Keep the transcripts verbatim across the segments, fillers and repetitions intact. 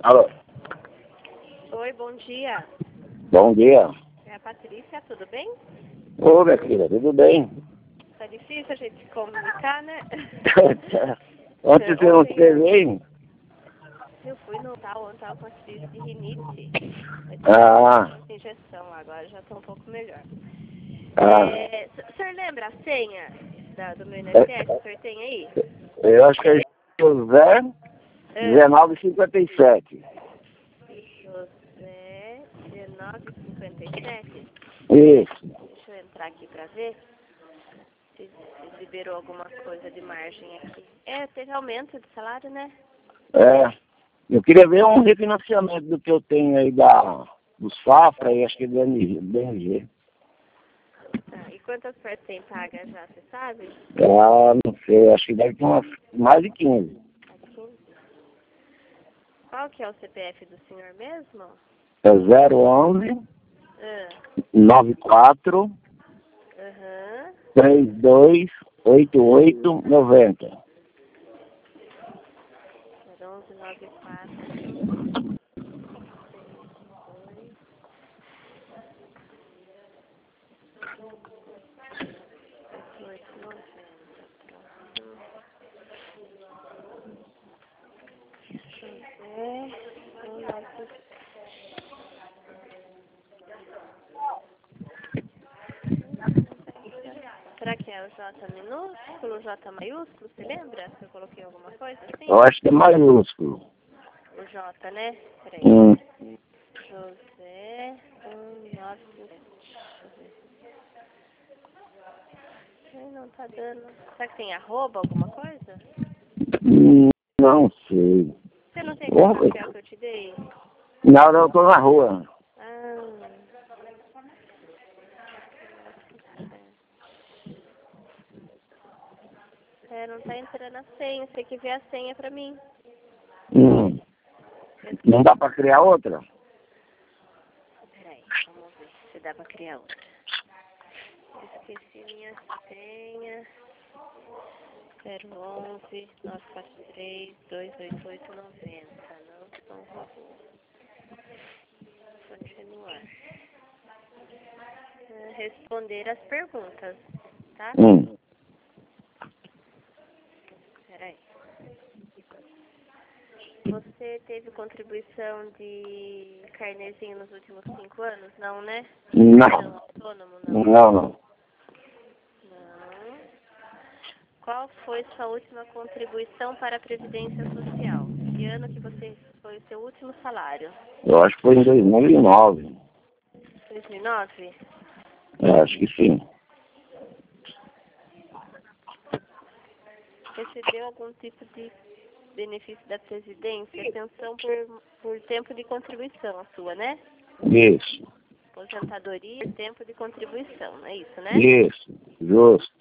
Alô? Oi, bom dia. Bom dia. É a Patrícia, tudo bem? Ô, minha filha, tudo bem? Tá difícil a gente se comunicar, né? Ontem você não esteve aí? Eu fui no tal, ontem tava com uma crise de rinite. Ah. Eu injeção, agora já tô um pouco melhor. Ah. É, o senhor lembra a senha da, do meu I N S S? O senhor tem aí? Eu acho que é José dezenove cinquenta e sete. José dezenove cinquenta e sete? Isso. Deixa eu entrar aqui pra ver se, se liberou alguma coisa de margem aqui. É, teve aumento de salário, né? É. Eu queria ver um refinanciamento do que eu tenho aí da, do Safra e acho que do B N G. Tá, e quantas partes tem paga já, você sabe? Ah, não sei, acho que deve ter umas mais de quinze. Aqui. Qual que é o C P F do senhor mesmo? É zero onze Ah, noventa e quatro aham. trinta e dois oitenta e oito noventa. onze noventa e quatro. Será que é o J minúsculo, J maiúsculo? Você lembra se eu coloquei alguma coisa assim? Eu acho que é maiúsculo. O J, né? Peraí. Hum. José um nove sete. Ai, não tá dando. Será que tem arroba, alguma coisa? Hum, Não sei. Você não tem aquele papel que eu te dei? Não, não, eu tô na rua. Ah. É, não tá entrando a senha. Você tem que ver a senha pra mim. Hum. Não dá pra criar outra? Peraí, vamos ver se dá pra criar outra. Esqueci minha senha. zero onze nove quatro três dois oito oito noventa. Não são robôs. Continuar. É, responder as perguntas, tá? Hum. Peraí. Você teve contribuição de carnezinho nos últimos cinco anos? Não, né? Não. Não, autônomo, não. Não, não. Não. Qual foi sua última contribuição para a Previdência Social? Que ano que você foi o seu último salário? Eu acho que foi em dois mil e nove. dois mil e nove? Eu acho que sim. Recebeu algum tipo de benefício da Previdência? Pensão por, por tempo de contribuição, a sua, né? Isso. Aposentadoria, tempo de contribuição, não é isso, né? Isso. Justo.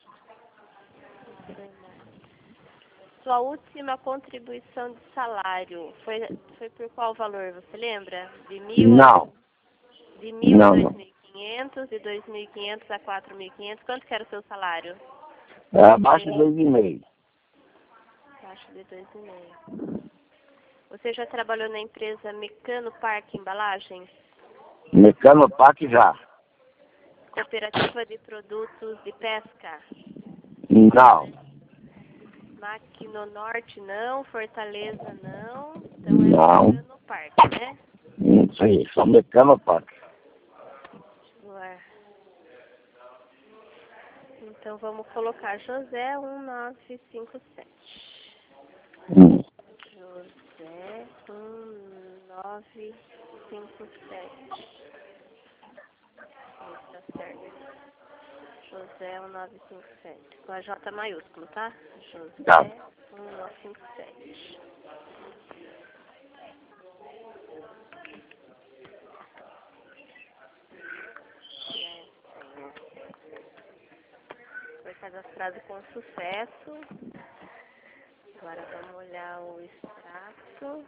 Sua última contribuição de salário foi, foi por qual valor, você lembra? De mil Não. a, de mil Não, a não. dois mil e quinhentos, de dois mil e quinhentos a quatro mil e quinhentos. Quanto que era o seu salário? É abaixo de dois e meio. Abaixo de dois e meio. Você já trabalhou na empresa Mecano Parque Embalagens? Mecanopac já. Cooperativa de Produtos de Pesca? Não. Maquino Norte não, Fortaleza não, então é Não. Mecano Parque, né? Não sei, só Mecanopac. Ué. Então vamos colocar José um nove cinco sete. Hum. José um nove cinco sete. Isso, tá certo. José um nove cinco sete. Com a J maiúsculo, tá? José Tá. um nove cinco sete. Foi cadastrado com sucesso. Agora vamos olhar o extrato.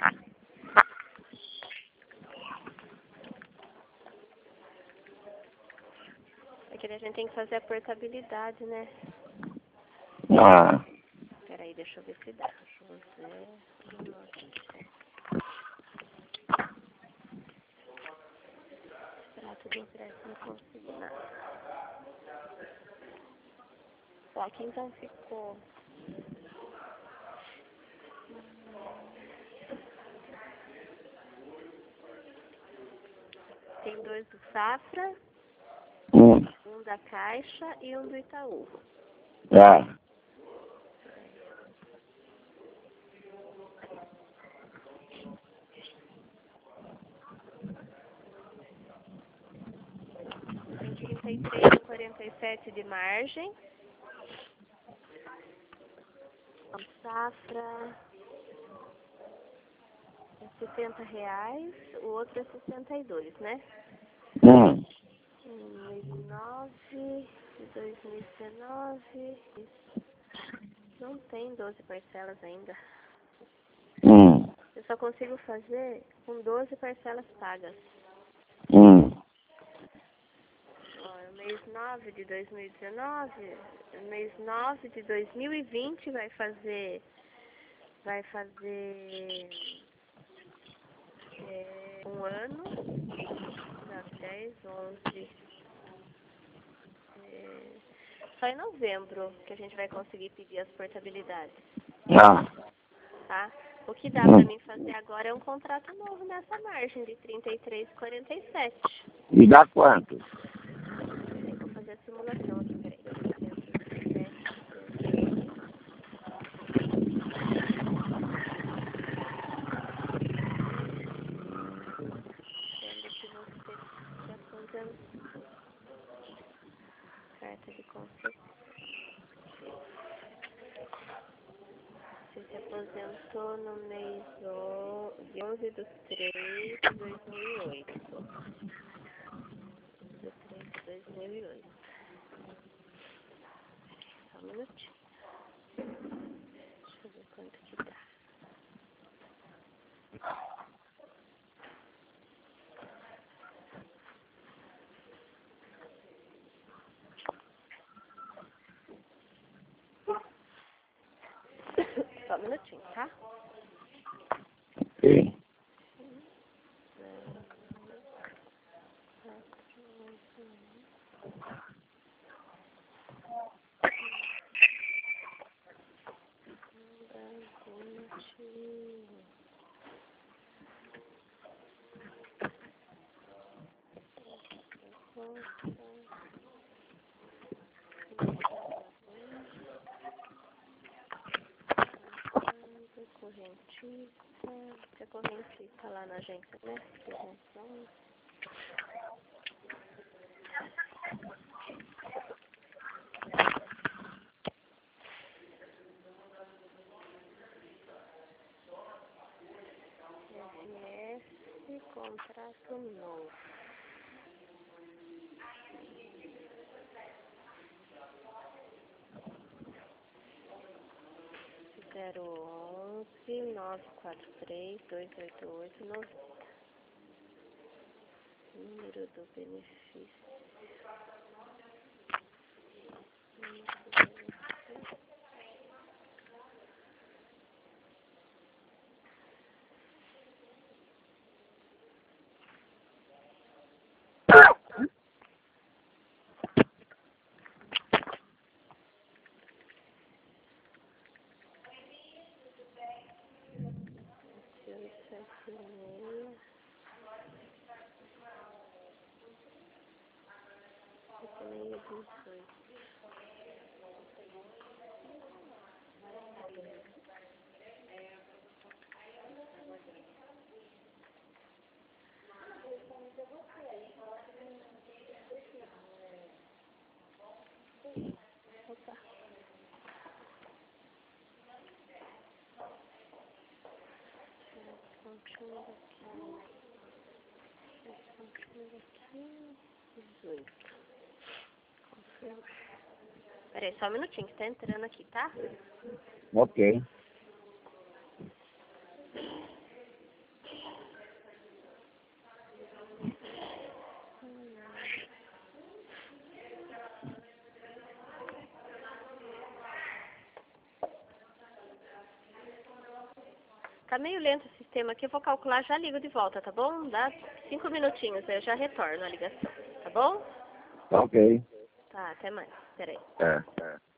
É que a gente tem que fazer a portabilidade, né? Ah. Peraí, deixa eu ver se dá. José. Empréstimo consignado. Ó, aqui então ficou... Tem dois do Safra, Hum. um da Caixa e um do Itaú. Ah. Tem trinta e três e quarenta e sete de margem. O Safra é setenta reais, o outro é sessenta e dois, né? Hum. Mês nove de dois mil e dezenove. Não tem doze parcelas ainda. Hum. Eu só consigo fazer com doze parcelas pagas. Hum. Ó, mês nove de dois mil e dezenove, mês nove de dois mil e vinte vai fazer, vai fazer é, um ano, dez, onze, é, só em novembro que a gente vai conseguir pedir as portabilidades, Ah. tá? O que dá pra mim fazer agora é um contrato novo nessa margem de trinta e três e quarenta e sete. E dá quanto? Peraí, vou fazer a simulação aqui, peraí. trezentos e sete sendo que você se aposentou. Carta de concessão. Você se aposentou no mês de onze de três de dois mil e oito. De três de dois mil e oito. Só um minutinho. Deixa eu ver quanto que dá. Só um minutinho, tá? Ok. Correntista, é correntista lá na agência, né? Prevenção. S S, contrato novo. zero onze nove quatro três dois oito oito nove. Número do benefício. Número do benefício. sete seis. Meia dezoito. Opa. Continua aqui. Continua aqui. dezoito. Confirma. Peraí, só um minutinho que tá entrando aqui, tá? Ok. tá meio lento o sistema aqui, eu vou calcular, já ligo de volta, tá bom? Dá cinco minutinhos, aí eu já retorno a ligação, tá bom? Tá ok. Tá, até mais. Peraí. É.